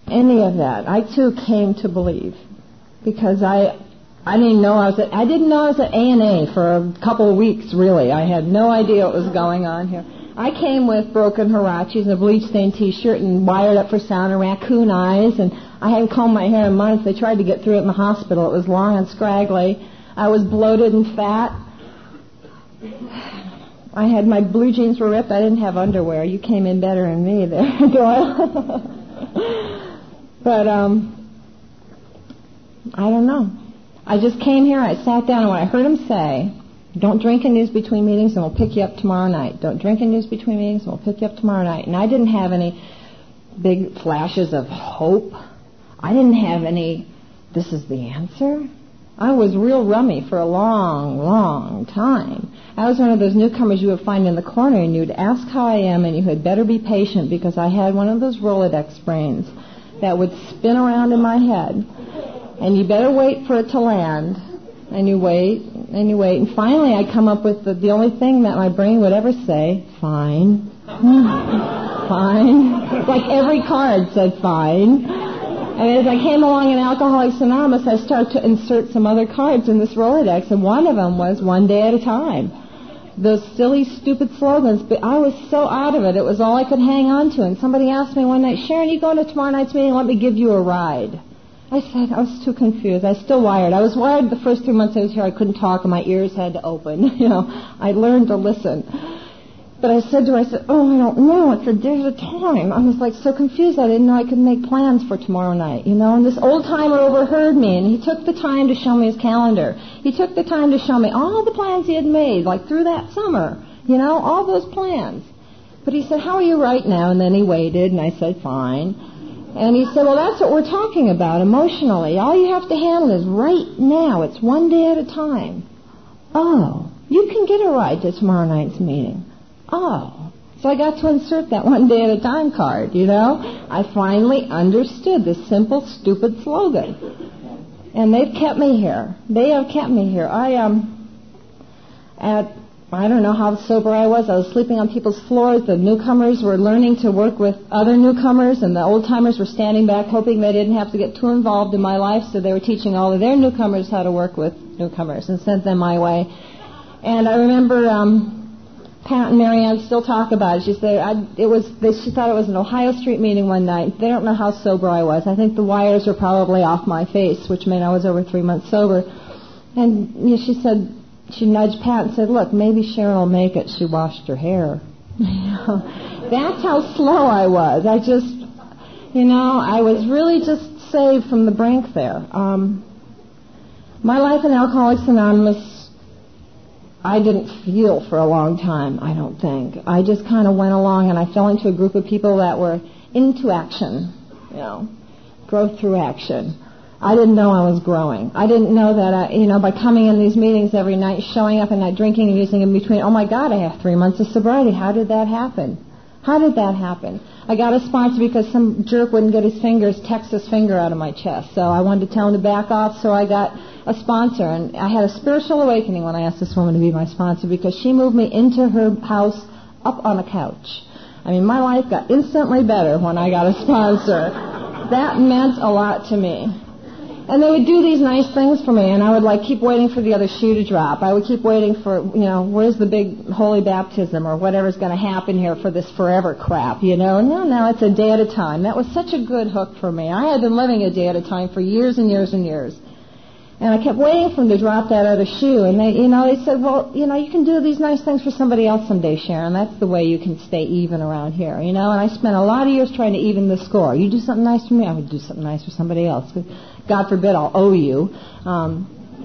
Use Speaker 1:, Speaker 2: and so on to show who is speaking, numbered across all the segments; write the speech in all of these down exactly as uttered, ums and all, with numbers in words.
Speaker 1: any of that. I too came to believe because I I didn't know I was at, I didn't know I was at A and A for a couple of weeks, really. I had no idea what was going on here. I came with broken Hirachis and a bleach-stained T-shirt and wired up for sound and raccoon eyes, and I hadn't combed my hair in months. They tried to get through it in the hospital. It was long and scraggly. I was bloated and fat. I had my blue jeans were ripped. I didn't have underwear. You came in better than me there, Doyle. But um, I don't know. I just came here. I sat down, and when I heard him say, "Don't drink and use between meetings, and we'll pick you up tomorrow night. Don't drink and use between meetings, and we'll pick you up tomorrow night." And I didn't have any big flashes of hope. I didn't have any, "This is the answer." I was real rummy for a long, long time. I was one of those newcomers you would find in the corner, and you'd ask how I am, and you had better be patient because I had one of those Rolodex brains that would spin around in my head, and you better wait for it to land. And you wait, and you wait, and finally I come up with the, the only thing that my brain would ever say, "Fine." Fine. Like every card said fine. And as I came along in Alcoholics Anonymous, I started to insert some other cards in this Rolodex, and one of them was "one day at a time." Those silly, stupid slogans, but I was so out of it, it was all I could hang on to. And somebody asked me one night, "Sharon, you going to tomorrow night's meeting? Let me give you a ride." I said, I was too confused. I was still wired. I was wired the first three months I was here. I couldn't talk, and my ears had to open. You know, I learned to listen. But I said to her, I said, "Oh, I don't know. It's a day at a time." I was like so confused. I didn't know I could make plans for tomorrow night, you know. And this old timer overheard me, and he took the time to show me his calendar. He took the time to show me all the plans he had made, like through that summer, you know, all those plans. But he said, "How are you right now?" And then he waited, and I said, "Fine." And he said, "Well, that's what we're talking about emotionally. All you have to handle is right now. It's one day at a time." Oh, you can get a ride to tomorrow night's meeting. Oh, so I got to insert that one day at a time card, you know. I finally understood this simple, stupid slogan. And they've kept me here. They have kept me here. I, um, at, I don't know how sober I was. I was sleeping on people's floors. The newcomers were learning to work with other newcomers, and the old-timers were standing back hoping they didn't have to get too involved in my life, so they were teaching all of their newcomers how to work with newcomers and sent them my way. And I remember... um Pat and Marianne still talk about it. She said I, it was. They, she thought it was an Ohio Street meeting one night. They don't know how sober I was. I think the wires were probably off my face, which meant I was over three months sober. And you know, she said, she nudged Pat and said, "Look, maybe Sharon will make it. She washed her hair." That's how slow I was. I just, you know, I was really just saved from the brink there. Um, my life in Alcoholics Anonymous, I didn't feel for a long time, I don't think. I just kind of went along, and I fell into a group of people that were into action, you know, growth through action. I didn't know I was growing. I didn't know that, I, you know, by coming in these meetings every night, showing up and not drinking and using in between, oh my God, I have three months of sobriety. How did that happen? How did that happen? I got a sponsor because some jerk wouldn't get his fingers, text his finger out of my chest. So I wanted to tell him to back off, so I got a sponsor. And I had a spiritual awakening when I asked this woman to be my sponsor because she moved me into her house up on a couch. I mean, my life got instantly better when I got a sponsor. That meant a lot to me. And they would do these nice things for me, and I would, like, keep waiting for the other shoe to drop. I would keep waiting for, you know, where's the big holy baptism or whatever's going to happen here for this forever crap, you know? No, no, it's a day at a time. That was such a good hook for me. I had been living a day at a time for years and years and years. And I kept waiting for them to drop that other shoe. And they, you know, they said, well, you know, you can do these nice things for somebody else someday, Sharon. That's the way you can stay even around here, you know. And I spent a lot of years trying to even the score. You do something nice for me, I would do something nice for somebody else. God forbid I'll owe you. Um,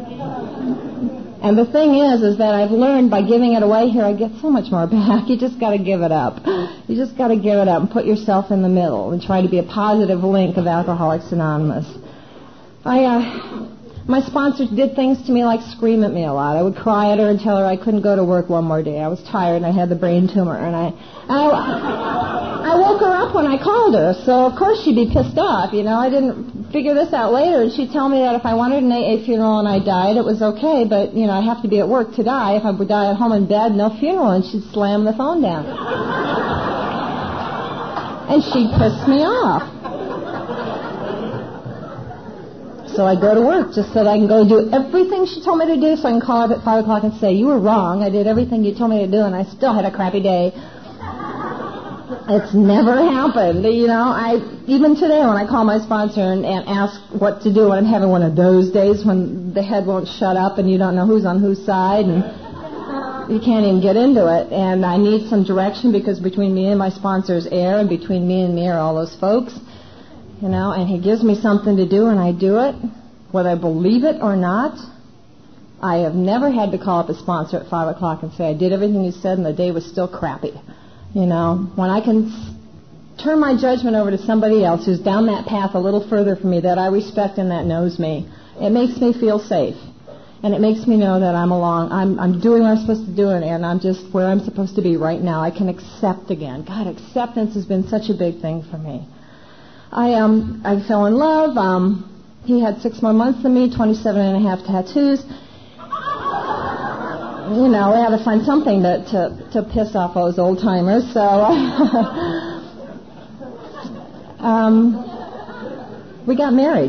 Speaker 1: and the thing is, is that I've learned by giving it away here, I get so much more back. You just got to give it up. You just got to give it up and put yourself in the middle and try to be a positive link of Alcoholics Anonymous. I, uh... My sponsor did things to me like scream at me a lot. I would cry at her and tell her I couldn't go to work one more day. I was tired and I had the brain tumor. And I, and I, I woke her up when I called her, so of course she'd be pissed off. You know, I didn't figure this out later. And she'd tell me that if I wanted an A A funeral and I died, it was okay, but, you know, I have to be at work to die. If I would die at home in bed, no funeral. And she'd slam the phone down. And she'd piss me off. So I go to work just so that I can go do everything she told me to do, so I can call up at five o'clock and say, you were wrong, I did everything you told me to do, and I still had a crappy day. It's never happened. You know, I even today when I call my sponsor and, and ask what to do, I'm having one of those days when the head won't shut up and you don't know who's on whose side and you can't even get into it. And I need some direction because between me and my sponsor's air, and between me and me are all those folks. You know, and he gives me something to do and I do it, whether I believe it or not. I have never had to call up a sponsor at five o'clock and say I did everything you said and the day was still crappy. You know, when I can s- turn my judgment over to somebody else who's down that path a little further from me that I respect and that knows me, it makes me feel safe. And it makes me know that I'm along, I'm, I'm doing what I'm supposed to do, and I'm just where I'm supposed to be right now. I can accept again. God, acceptance has been such a big thing for me. I um I fell in love. Um, he had six more months than me, twenty-seven and a half tattoos. You know, we had to find something to, to, to piss off those old timers. So, um, we got married.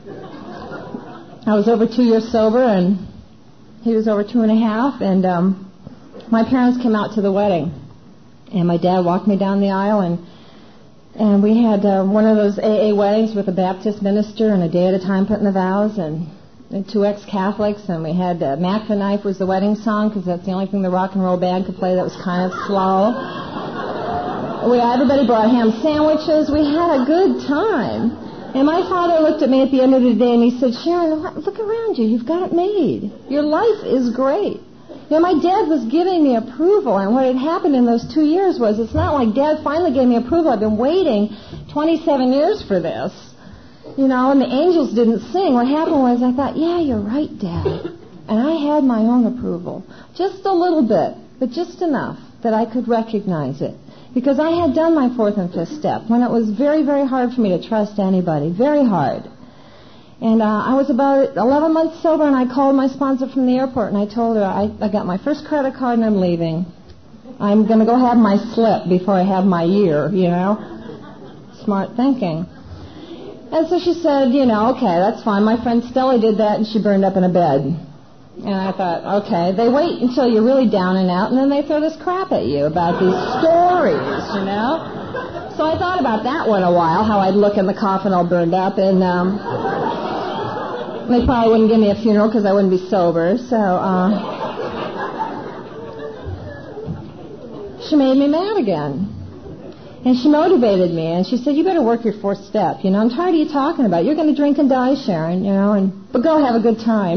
Speaker 1: I was over two years sober, and he was over two and a half. And um, my parents came out to the wedding, and my dad walked me down the aisle, and and we had uh, one of those A A weddings with a Baptist minister, and a day at a time putting the vows, and. And two ex-Catholics, and we had uh, Mac the Knife was the wedding song because that's the only thing the rock and roll band could play that was kind of slow. We everybody brought ham sandwiches. We had a good time. And my father looked at me at the end of the day and he said, Sharon, look around you. You've got it made. Your life is great. You know, my dad was giving me approval, and what had happened in those two years was it's not like Dad finally gave me approval. I've been waiting twenty-seven years for this. You know, and the angels didn't sing. What happened was I thought, yeah, you're right, Dad. And I had my own approval. Just a little bit, but just enough that I could recognize it. Because I had done my fourth and fifth step when it was very, very hard for me to trust anybody. Very hard. And uh, I was about eleven months sober, and I called my sponsor from the airport, and I told her, I, I got my first credit card and I'm leaving. I'm going to go have my slip before I have my year, you know. Smart thinking. And so she said, you know, okay, that's fine. My friend Stella did that, and she burned up in a bed. And I thought, okay, they wait until you're really down and out, and then they throw this crap at you about these stories, you know. So I thought about that one a while, how I'd look in the coffin all burned up, and um, they probably wouldn't give me a funeral because I wouldn't be sober. So uh, she made me mad again. And she motivated me, and she said, you better work your fourth step. You know, I'm tired of you talking about it. You're going to drink and die, Sharon, you know, and but go have a good time.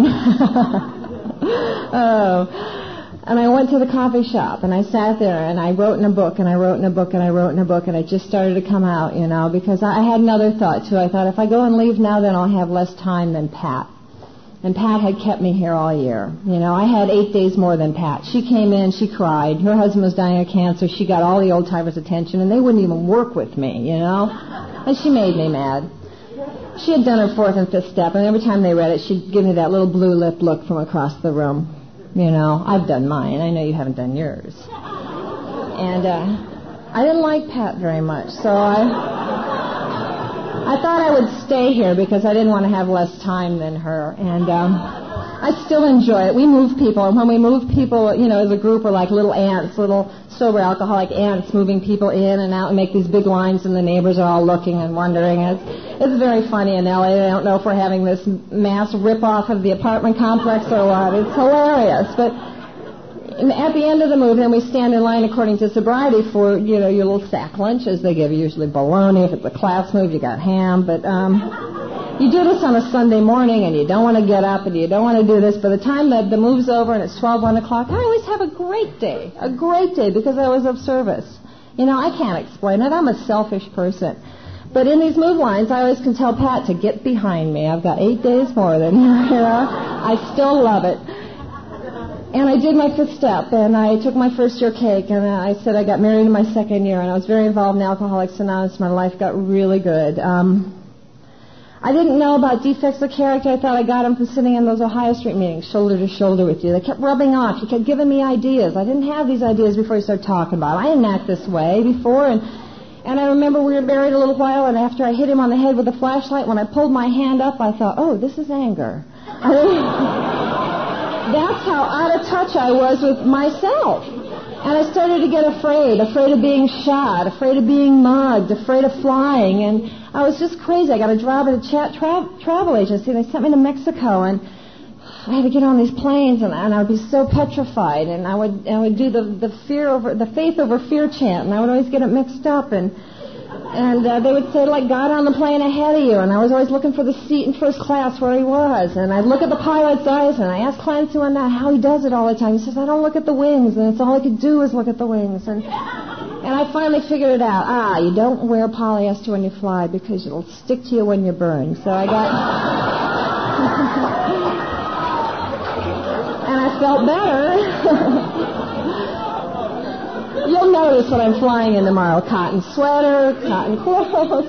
Speaker 1: Oh. And I went to the coffee shop, and I sat there, and I wrote in a book, and I wrote in a book, and I wrote in a book, and it just started to come out, you know, because I had another thought, too. I thought, if I go and leave now, then I'll have less time than Pat. And Pat had kept me here all year. You know, I had eight days more than Pat. She came in, she cried. Her husband was dying of cancer. She got all the old timers' attention, and they wouldn't even work with me, you know. And she made me mad. She had done her fourth and fifth step, and every time they read it, she'd give me that little blue lip look from across the room. You know, I've done mine. I know you haven't done yours. And uh, I didn't like Pat very much, so I... I thought I would stay here because I didn't want to have less time than her. And um, I still enjoy it. We move people, and when we move people, you know, as a group, we're like little ants, little sober alcoholic ants moving people in and out and make these big lines, and the neighbors are all looking and wondering. It's, it's very funny in L A. They don't know if we're having this mass rip-off of the apartment complex or what. It's hilarious. But at the end of the move, then we stand in line according to sobriety for, you know, your little sack lunches. They give you usually bologna. If it's a class move, you got ham. But um, you do this on a Sunday morning, and you don't want to get up, and you don't want to do this. By the time that the move's over and it's twelve, one o'clock, I always have a great day, a great day, because I was of service. You know, I can't explain it. I'm a selfish person. But in these move lines, I always can tell Pat to get behind me. I've got eight days more than you, you know. I still love it. And I did my fifth step, and I took my first year cake, and I said I got married in my second year, and I was very involved in Alcoholics Anonymous. My life got really good. Um, I didn't know about defects of character. I thought I got them from sitting in those Ohio Street meetings, shoulder to shoulder with you. They kept rubbing off. You kept giving me ideas. I didn't have these ideas before you started talking about them. I didn't act this way before, and And I remember we were buried a little while, and after I hit him on the head with a flashlight, when I pulled my hand up, I thought, oh, this is anger. I mean, that's how out of touch I was with myself. And I started to get afraid, afraid of being shot, afraid of being mugged, afraid of flying. And I was just crazy. I got a job at a chat tra- travel agency. They sent me to Mexico, and I had to get on these planes, and, and I would be so petrified. And I would I would do the, the fear over the faith over fear chant, and I would always get it mixed up. And and uh, they would say, like, God on the plane ahead of you. And I was always looking for the seat in first class where he was. And I'd look at the pilot's eyes, and I asked Clancy one night how he does it all the time. He says, I don't look at the wings, and it's all I could do is look at the wings. And and I finally figured it out. Ah, you don't wear polyester when you fly because it'll stick to you when you burn. So I got... and I felt better. You'll notice what I'm flying in tomorrow. Cotton sweater, cotton clothes.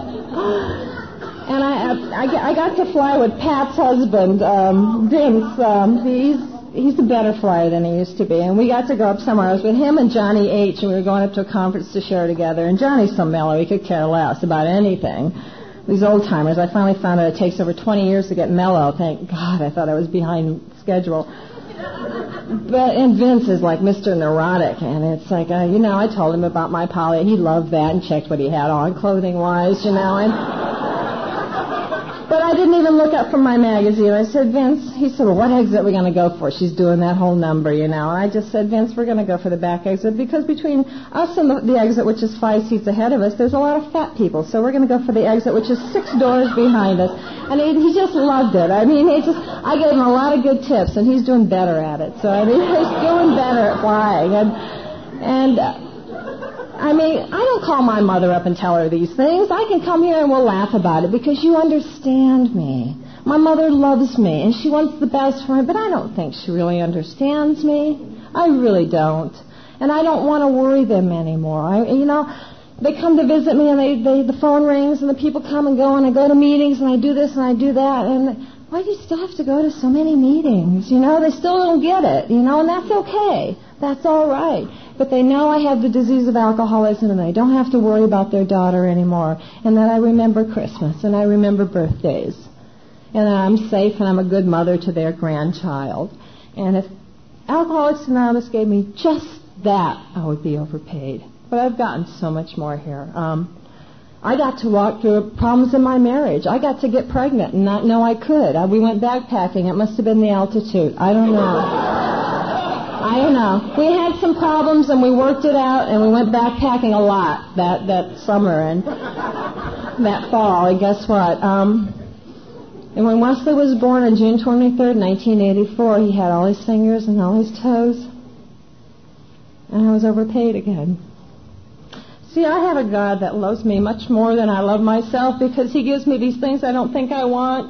Speaker 1: And I, I, I got to fly with Pat's husband, um, Vince. Um, he's he's a better flyer than he used to be. And we got to go up somewhere. I was with him and Johnny H., and we were going up to a conference to share together. And Johnny's so mellow, he could care less about anything. These old-timers, I finally found out it takes over twenty years to get mellow. Thank God, I thought I was behind schedule. But and Vince is like Mister Neurotic, and it's like, uh, you know, I told him about my poly. He loved that and checked what he had on clothing-wise, you know. And but I didn't even look up from my magazine. I said, Vince, he said, well, what exit are we going to go for? She's doing that whole number, you know. And I just said, Vince, we're going to go for the back exit because between us and the, the exit, which is five seats ahead of us, there's a lot of fat people. So we're going to go for the exit, which is six doors behind us. And he, he just loved it. I mean, he just, I gave him a lot of good tips, and he's doing better at it. So, I mean, he's doing better at flying. And, and uh, I mean, I don't call my mother up and tell her these things. I can come here and we'll laugh about it because you understand me. My mother loves me, and she wants the best for me, but I don't think she really understands me. I really don't. And I don't want to worry them anymore. I, you know, they come to visit me, and they, they the phone rings, and the people come and go, and I go to meetings, and I do this, and I do that, and why do you still have to go to so many meetings? You know, they still don't get it, you know, and that's okay. That's all right. But they know I have the disease of alcoholism, and they don't have to worry about their daughter anymore, and that I remember Christmas, and I remember birthdays, and that I'm safe, and I'm a good mother to their grandchild. And if Alcoholics Anonymous gave me just that, I would be overpaid. But I've gotten so much more here. Um, I got to walk through problems in my marriage. I got to get pregnant and not know I could. Uh, we went backpacking. It must have been the altitude. I don't know. I don't know. We had some problems, and we worked it out, and we went backpacking a lot that, that summer and that fall. And guess what? Um, and when Wesley was born on June twenty-third, nineteen eighty-four, he had all his fingers and all his toes, and I was overpaid again. See, I have a God that loves me much more than I love myself because he gives me these things I don't think I want.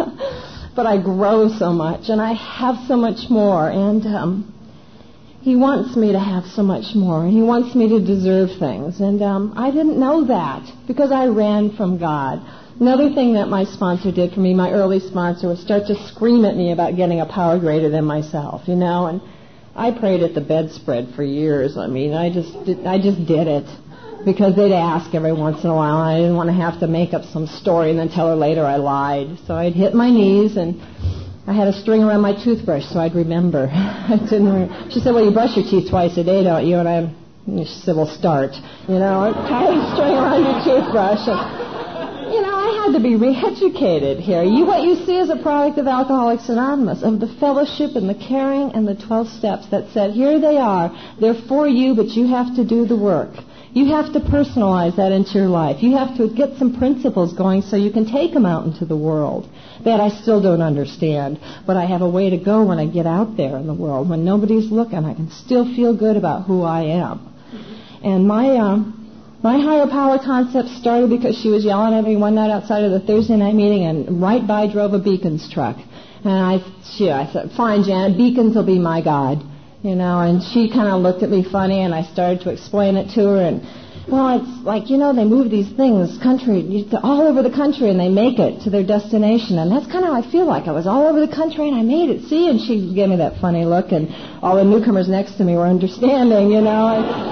Speaker 1: But I grow so much, and I have so much more, and um, he wants me to have so much more, and he wants me to deserve things. And um, I didn't know that because I ran from God. Another thing that my sponsor did for me, my early sponsor, was start to scream at me about getting a power greater than myself, you know. And I prayed at the bedspread for years. I mean, I just did, I just did it because they'd ask every once in a while, and I didn't want to have to make up some story and then tell her later I lied. So I'd hit my knees, and I had a string around my toothbrush so I'd remember. I didn't. Re- she said, well, you brush your teeth twice a day, don't you? And I, she said, well, start. You know, tie a string around your toothbrush. And, you know, I had to be re-educated here. You, what you see is a product of Alcoholics Anonymous, of the fellowship and the caring and the twelve steps that said, here they are. They're for you, but you have to do the work. You have to personalize that into your life. You have to get some principles going so you can take them out into the world. That I still don't understand, but I have a way to go when I get out there in the world. When nobody's looking, I can still feel good about who I am. And my um, my higher power concept started because she was yelling at me one night outside of the Thursday night meeting, and right by drove a Beacons truck. And I, she, I said, fine, Janet, Beacons will be my God. You know, and she kind of looked at me funny, and I started to explain it to her, and well, it's like, you know, they move these things country all over the country, and they make it to their destination, and that's kind of how I feel like. I was all over the country, and I made it. See, and she gave me that funny look, and all the newcomers next to me were understanding, you know. And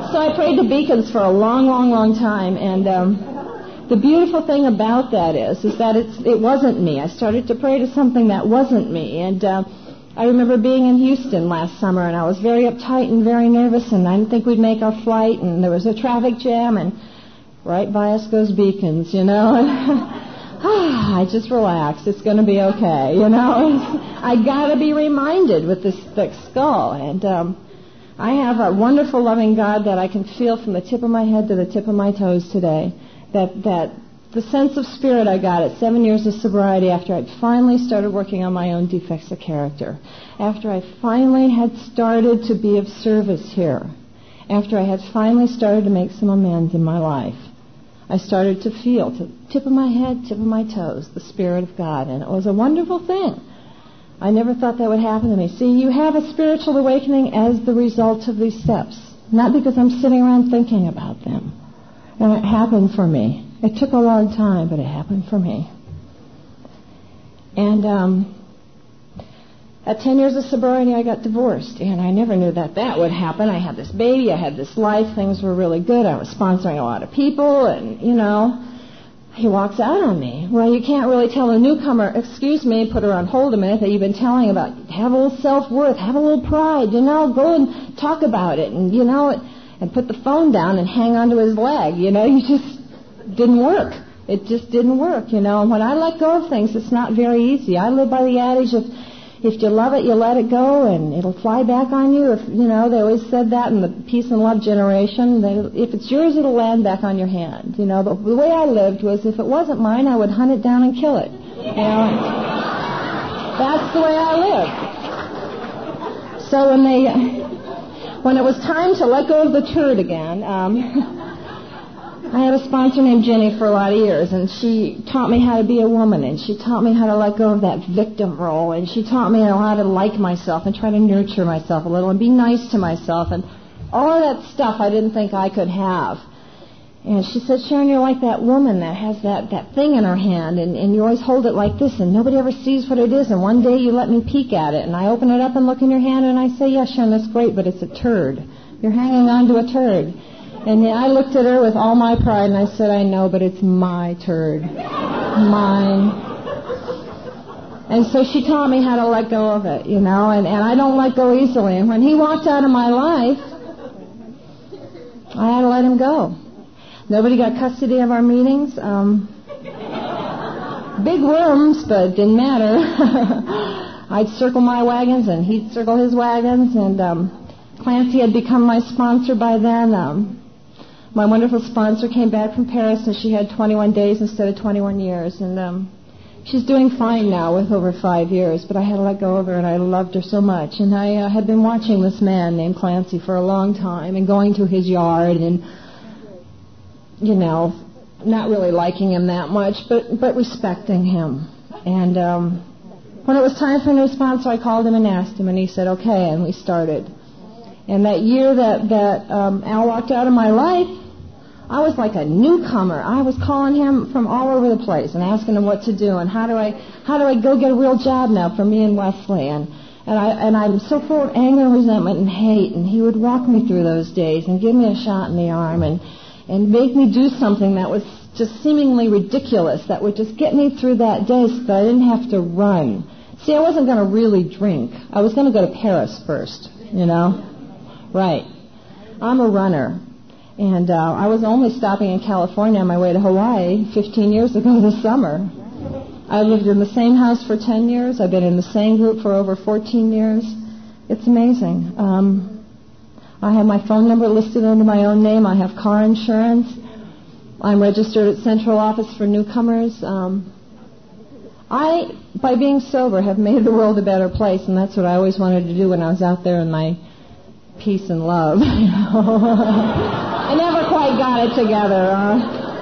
Speaker 1: So I prayed the beacons for a long, long, long time, and um, the beautiful thing about that is, is that it's, it wasn't me. I started to pray to something that wasn't me, and uh, I remember being in Houston last summer, and I was very uptight and very nervous, and I didn't think we'd make our flight, and there was a traffic jam, and right by us goes beacons, you know. I just relaxed. It's going to be okay, you know. I got to be reminded with this thick skull, and um, I have a wonderful, loving God that I can feel from the tip of my head to the tip of my toes today. That that the sense of spirit I got at seven years of sobriety after I'd finally started working on my own defects of character, after I finally had started to be of service here, after I had finally started to make some amends in my life, I started to feel, to the tip of my head, tip of my toes, the Spirit of God. And it was a wonderful thing. I never thought that would happen to me. See, you have a spiritual awakening as the result of these steps, not because I'm sitting around thinking about them. And it happened for me. It took a long time, but it happened for me. And um, at ten years of sobriety, I got divorced, and I never knew that that would happen. I had this baby, I had this life, things were really good. I was sponsoring a lot of people, and, you know, he walks out on me. Well, you can't really tell a newcomer, excuse me, put her on hold a minute, that you've been telling about, have a little self-worth, have a little pride, you know, go and talk about it, and, you know, and put the phone down and hang onto his leg, you know, you just didn't work. It just didn't work, you know. And when I let go of things, it's not very easy. I live by the adage of, if you love it, you let it go, and it'll fly back on you. If you know, they always said that in the peace and love generation. They, if it's yours, it'll land back on your hand. You know, but the way I lived was, if it wasn't mine, I would hunt it down and kill it. You know, that's the way I lived. So when they, when it was time to let go of the turd again, um, I had a sponsor named Jenny for a lot of years, and she taught me how to be a woman, and she taught me how to let go of that victim role, and she taught me how to like myself and try to nurture myself a little and be nice to myself, and all of that stuff I didn't think I could have. And she said, Sharon, you're like that woman that has that, that thing in her hand, and, and you always hold it like this, and nobody ever sees what it is, and one day you let me peek at it, and I open it up and look in your hand, and I say, yeah, Sharon, that's great, but it's a turd. You're hanging on to a turd. And I looked at her with all my pride, and I said, I know, but it's my turd. Mine. And so she taught me how to let go of it, you know, and, and I don't let go easily. And when he walked out of my life, I had to let him go. Nobody got custody of our meetings. Um, big rooms, but it didn't matter. I'd circle my wagons, and he'd circle his wagons, and um, Clancy had become my sponsor by then. Um, My wonderful sponsor came back from Paris, and she had twenty-one days instead of twenty-one years. And um, she's doing fine now with over five years, but I had to let go of her, and I loved her so much. And I uh, had been watching this man named Clancy for a long time and going to his yard and, you know, not really liking him that much, but, but respecting him. And um, when it was time for a new sponsor, I called him and asked him, and he said, okay, and we started. And that year that, that um, Al walked out of my life, I was like a newcomer. I was calling him from all over the place and asking him what to do and how do I how do I go get a real job now for me and Wesley. And and I and I'm so full of anger and resentment and hate. And he would walk me through those days and give me a shot in the arm and and make me do something that was just seemingly ridiculous, that would just get me through that day so that I didn't have to run. See, I wasn't going to really drink. I was going to go to Paris first, you know. Right. I'm a runner. And uh, I was only stopping in California on my way to Hawaii fifteen years ago this summer. I lived in the same house for ten years. I've been in the same group for over fourteen years. It's amazing. Um, I have my phone number listed under my own name. I have car insurance. I'm registered at Central Office for newcomers. Um, I, by being sober, have made the world a better place, and that's what I always wanted to do when I was out there in my peace and love. You know? I never quite got it together. Uh,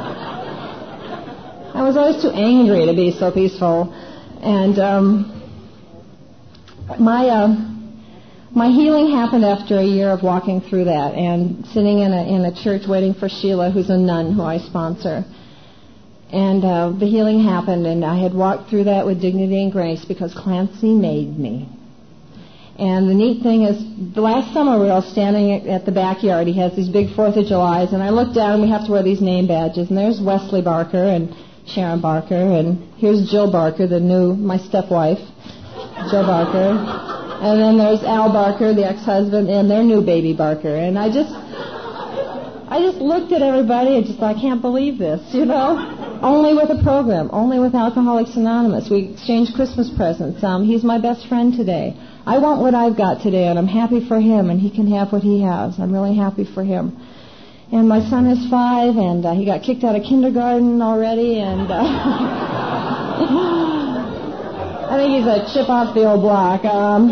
Speaker 1: I was always too angry to be so peaceful. And um, my uh, my healing happened after a year of walking through that and sitting in a in a church waiting for Sheila, who's a nun who I sponsor. And uh, the healing happened, and I had walked through that with dignity and grace because Clancy made me. And the neat thing is, the last summer we were all standing at, at the backyard. He has these big Fourth of Julys, and I looked down, and we have to wear these name badges. And there's Wesley Barker and Sharon Barker, and here's Jill Barker, the new, my stepwife, Jill Barker. And then there's Al Barker, the ex-husband, and their new baby Barker. And I just, I just looked at everybody and just thought, I can't believe this, you know? Only with a program, only with Alcoholics Anonymous. We exchanged Christmas presents. Um, he's my best friend today. I want what I've got today, and I'm happy for him, and he can have what he has. I'm really happy for him. And my son is five, and uh, he got kicked out of kindergarten already, and uh, I think he's a chip off the old block. Um,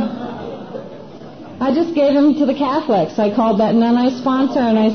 Speaker 1: I just gave him to the Catholics. I called that nun-I sponsor, and I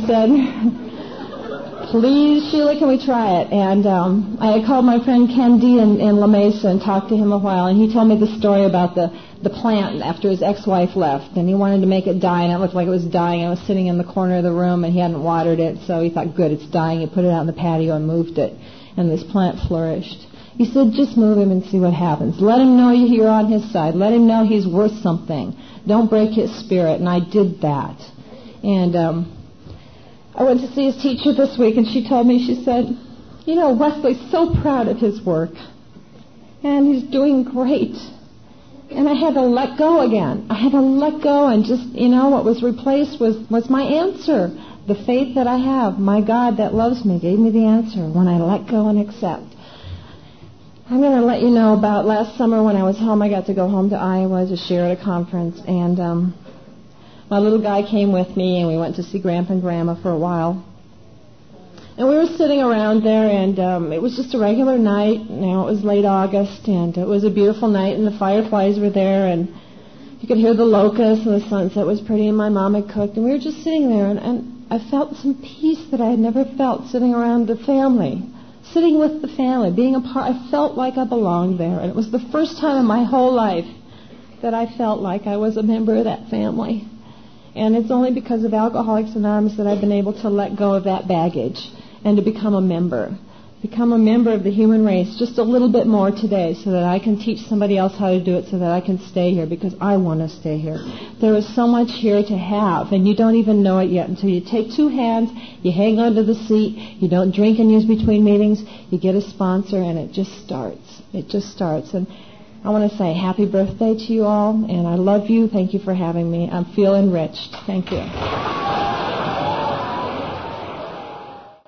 Speaker 1: said, please, Sheila, can we try it? And um, I had called my friend Ken D in, in La Mesa and talked to him a while, and he told me the story about the, the plant after his ex-wife left, and he wanted to make it die, and it looked like it was dying. I was sitting in the corner of the room, and he hadn't watered it, so he thought, good, it's dying. He put it out in the patio and moved it, and this plant flourished. He said, just move him and see what happens. Let him know you're on his side. Let him know he's worth something. Don't break his spirit, and I did that. And um, I went to see his teacher this week, and she told me, she said, you know, Wesley's so proud of his work, and he's doing great. And I had to let go again. I had to let go, and just, you know, what was replaced was, was my answer. The faith that I have, my God that loves me, gave me the answer when I let go and accept. I'm going to let you know about last summer when I was home. I got to go home to Iowa to share at a conference, and um, my little guy came with me, and we went to see Grandpa and Grandma for a while. And we were sitting around there, and um, it was just a regular night. You know, it was late August, and it was a beautiful night, and the fireflies were there, and you could hear the locusts, and the sunset was pretty, and my mom had cooked, and we were just sitting there, and, and I felt some peace that I had never felt sitting around the family, sitting with the family, being a part. I felt like I belonged there, and it was the first time in my whole life that I felt like I was a member of that family. And it's only because of Alcoholics Anonymous that I've been able to let go of that baggage and to become a member. Become a member of the human race just a little bit more today so that I can teach somebody else how to do it so that I can stay here because I want to stay here. There is so much here to have, and you don't even know it yet until you take two hands, you hang onto the seat, you don't drink and use between meetings, you get a sponsor, and it just starts. It just starts. And I want to say happy birthday to you all, and I love you. Thank you for having me. I feel enriched. Thank you.